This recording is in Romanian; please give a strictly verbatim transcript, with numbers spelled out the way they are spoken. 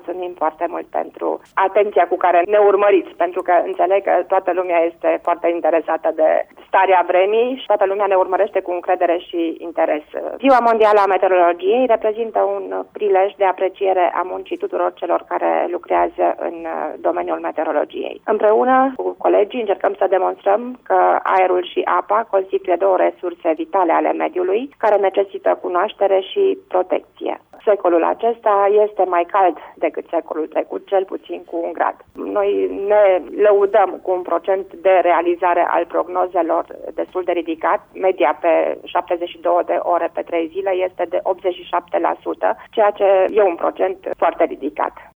mulțumim foarte mult pentru atenția cu care ne urmăriți, pentru că înțeleg că toată lumea este foarte interesată de starea vremii și toată lumea ne urmărește cu încredere și interes. Ziua Mondială a Meteorologiei reprezintă un prilej de apreciere a muncii tuturor celor care lucrează în domeniul meteorologiei. Împreună cu colegii încercăm să demonstrăm că aerul și apa constituie două resurse vitale ale mediului, care necesită cunoaștere și protecție. Secolul acesta este mai cald decât secolul trecut, cel puțin cu un grad. Noi ne lăudăm cu un procent de realizare al prognozelor destul de ridicat. Media pe șaptezeci și două de ore pe trei zile este de optzeci și șapte la sută, ceea ce e un procent foarte ridicat.